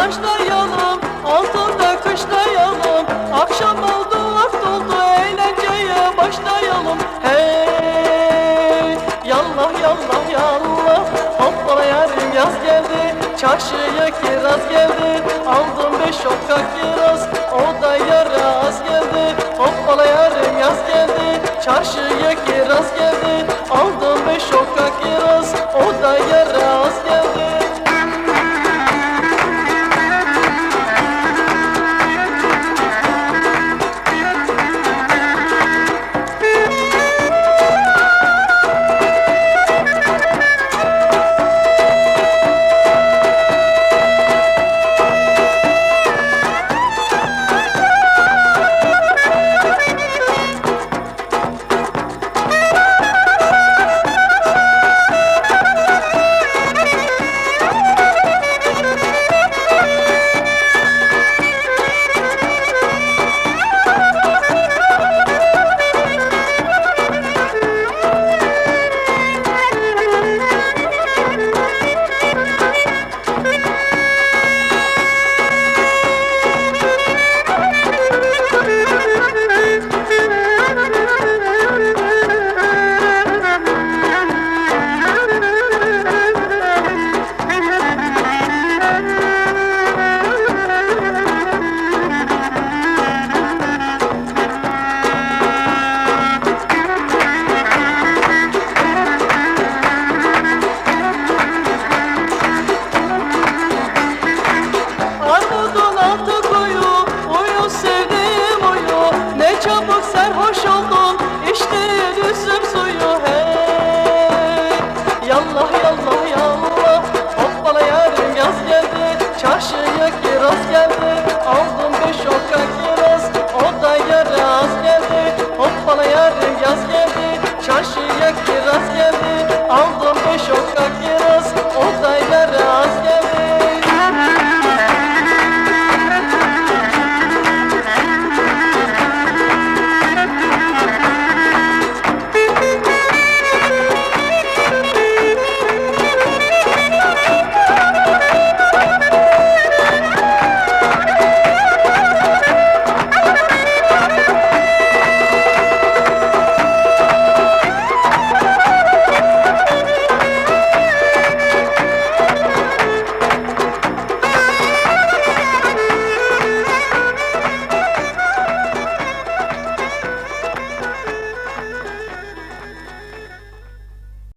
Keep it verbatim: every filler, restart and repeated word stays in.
başlayalım, altında kışlayalım. Akşam oldu, vakit oldu, eğlenceye başlayalım. Hey, yallah yallah yallah, hoppala yarim yaz geldi. Çarşıya kiraz geldi, aldım beş okka kiraz, o da yaraz geldi. Hoppala yarim yaz geldi, çarşıya kiraz geldi, aldım beş okka kiraz, o da yaraz geldi. Armudun altı koyu, uyu sevdiğim uyu. Ne çabuk serhoş oldun, içtin üzüm suyu. Hey, yallah yallah yallah, hoppala yarim yaz geldi. Çarşıya kiraz geldi, aldım beş okka kiraz, o da yaraz geldi. Hoppala yarim yaz geldi, çarşıya kiraz geldi, aldım beş okka